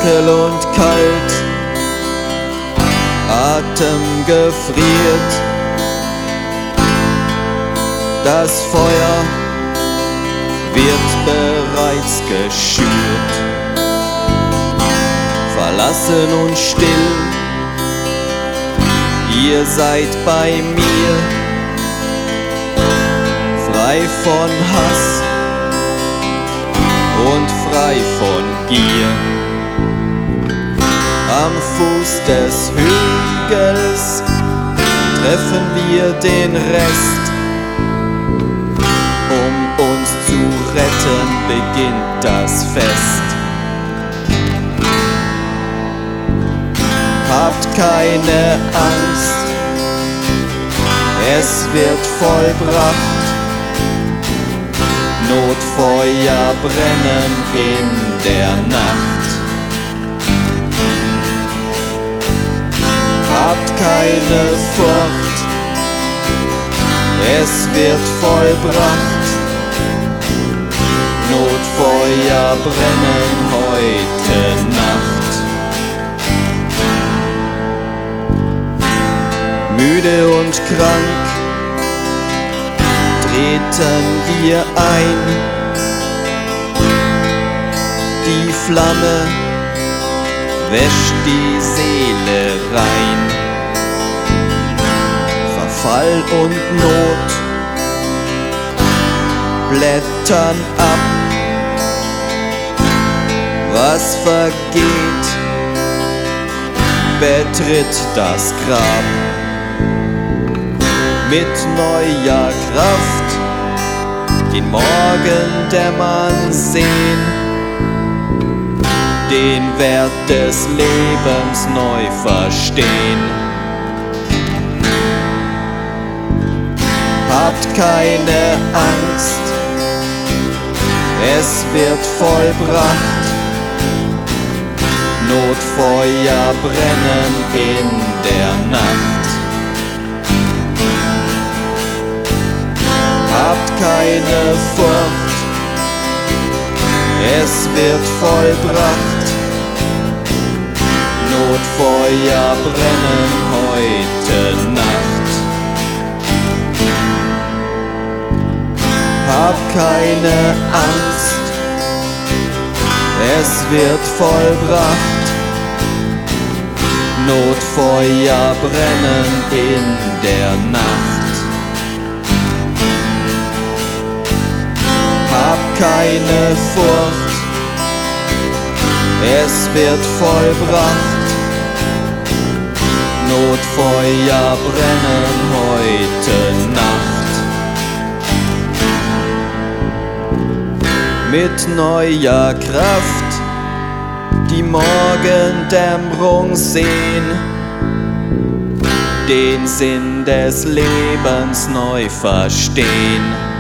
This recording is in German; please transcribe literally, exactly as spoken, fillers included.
dunkel und kalt, Atem gefriert, das Feuer wird bereits geschürt. Verlassen und still, ihr seid bei mir, frei von Hass und frei von Gier. Am Fuß des Hügels treffen wir den Rest. Um uns zu retten, beginnt das Fest. Habt keine Angst, es wird vollbracht. Notfeuer brennen in der Nacht. Habt keine Furcht, es wird vollbracht. Notfeuer brennen heute Nacht. Müde und krank treten wir ein. Die Flamme wäscht die Seele rein. Verfall und Not blättern ab. Was vergeht, betritt das Grab. Mit neuer Kraft den Morgen dämmern sehen, den Wert des Lebens neu verstehen. Habt keine Angst, es wird vollbracht. Notfeuer brennen in der Nacht. Habt keine Furcht, es wird vollbracht. Notfeuer brennen heute Nacht. Habt keine Angst, es wird vollbracht. Notfeuer brennen in der Nacht. Habt keine Furcht, es wird vollbracht. Notfeuer brennen heute Nacht. Mit neuer Kraft die Morgendämmerung sehen, den Sinn des Lebens neu verstehen.